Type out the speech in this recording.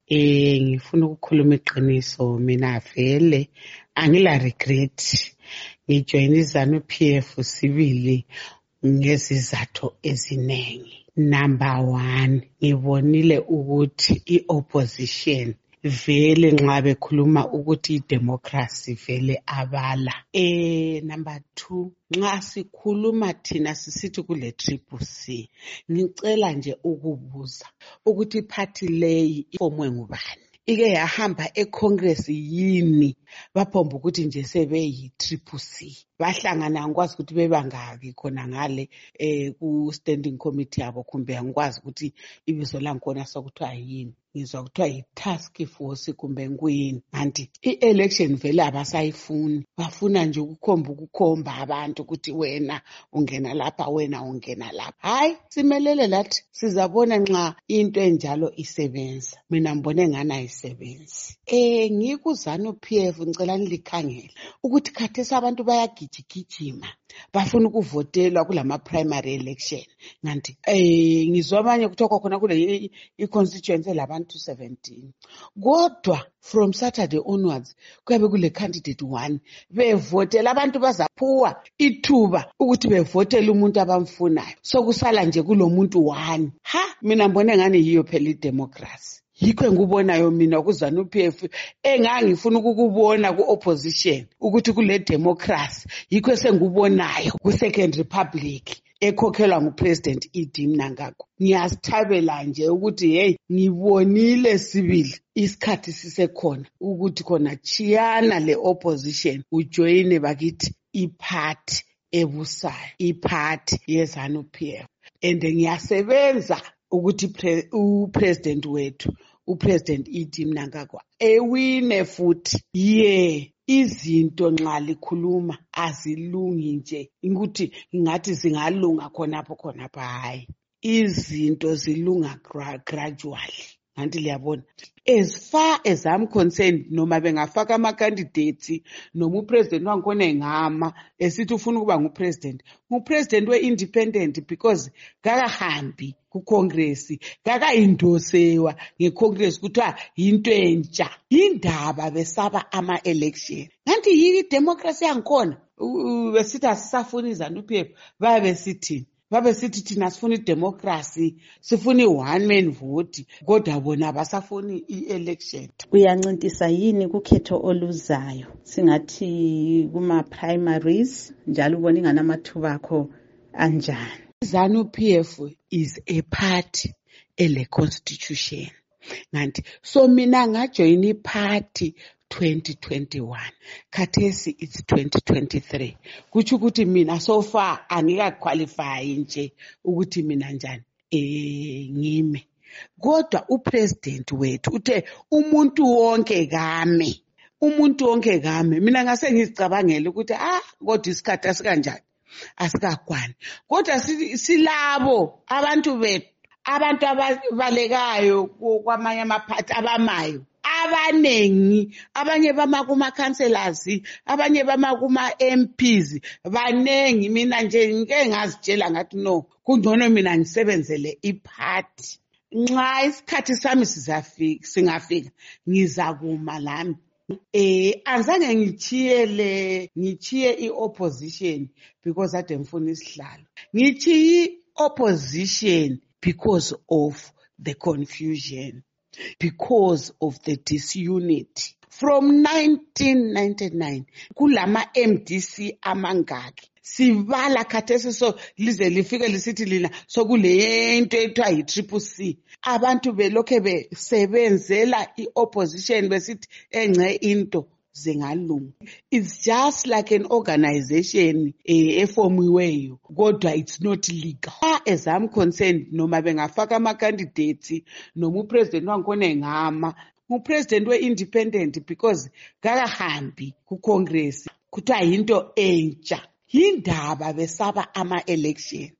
Ngifuna ukukhuluma iqiniso, mina vele angila regret. Ngijoyina iZanu-PF sibili ngezizathu eziningi. Number 1, ngibonile ukuthi i-opposition vele nxa bekhuluma ukuthi i-democracy vele abala. Number 2, nxa sikhuluma thina sisithi kule triple C, ngicela nje ukubuza ukuthi iphathi leyi ifomwe ngubani? Ike yahamba eCongress yini baphomba ukuthi nje sebeyi triple C? Bahlangana ngikwazi ukuthi bebangaki khona ngale ku standing committee yabo, kumbe angikwazi ukuthi ibizo langkhona sokuthiwa yini. Ngizwa kuthiwa yi-task force kumbe nguyini. Kanti i-election vele abasayifuni, bafuna nje ukukhomba abantu ukuthi wena ungena lapha, wena ungena lapha. Hayi, simelele lathi sizabona nxa into enjalo isebenza. Mina ngibone ngani ayisebenzi. NgikuZanu-PF ngicela nilikhangela ukuthi khathesi abantu bayagijigijima, bafuna ukuvotelwa kulama primary election. Kanti ngizwa abanye kuthiwa khona kule i-constituency labantu 17. Kodwa from Saturday onwards kuyabe kule candidate 1 bevotela, abantu bazaphuwa ithuba ukuthi bevotele umuntu abamfunayo, sokusala nje kulomuntu 1. Mina ngibone ngani yiyo phela idemocracy. Yikho engikubonayo mina kuZanu-PF engangifuna ukukubona ku-opposition ukuthi kule democracy. Yikho sengikubonayo ku-Second Republic ekhokhelwa nguPresident E.D. Mnangagwa. Ngiyasithabela nje ukuthi hey, ngibonile sibili isikhathi sisekhona ukuthi khona chiyana le opposition ujoyine bakithi iphathi ebusayo, iphathi yeZanu-PF. And ngiyasebenza ukuthi uPresident wethu, uPresident E.D. Mnangagwa ewine futhi. Izinto nxa likhuluma azilungi nje ukuthi ngathi zingalunga khonapho. Hayi, izinto zilunga gradually. Kanti liyabona, as far as I'm concerned, noma bengafaka ama-candidates noma upresident wangikhona engama esithi ufuna ukuba ngupresident we-independent, because kakahambi kuCongress, kakayindosewa ngeCongress kuthiwa yinto entsha. Indaba besaba ama-election. Kanti yini democracy yangikhona? Besithi asisafuni iZanu-PF, babesithi thina sifuna idemocracy, sifuna i-one man vote, kodwa bona abasafuni i-election. Uyancintisa yini kukhetho oluzayo, singathi kuma-primaries, njalo ubona ingani amathuba akho anjani? iZanu-PF is a party ele constitution. Kanti so mina ngajoyina iphathi 2021, khathesi it's 2023. Kuthi ukuthi mina so far angikaqualify nje ukuthi mina njani ngime. Kodwa upresident wethu uthe umuntu wonke kame. Mina ngase ngizicabangela ukuthi kodwa isikhathi asikanjani, asikakwani. Kodwa silabo abantu bethu, abantu abalekayo kwamanye amaphathi abamayo, abanengi, abanye bama kuma-councillors, abanye bama kuma-MPs, banengi. Mina nje ngike ngazitshela ngathi no, kungcono mina ngisebenzele iphathi. Nxa isikhathi sami singafika ngizakuma lami. Anzange ngichiye i-opposition because ade ngifuna isihlalo. Ngichiye i-opposition because of the confusion, because of the disunity. From 1999 kulama MDC amangaki, sivala khathesi so lize lifike lisithi lina sokule into ethiwa yi-triple C. Abantu belokhe besebenzela i-opposition besithi engce into zingalunga. It's just like an organization eformiweyo, kodwa it's not legal. As I'm concerned, noma bengafaka ama-candidates noma upresident wangikhona engama, upresident we-independent, because kakahambi kuCongress kuthiwa yinto entsha. Indaba besaba ama-election.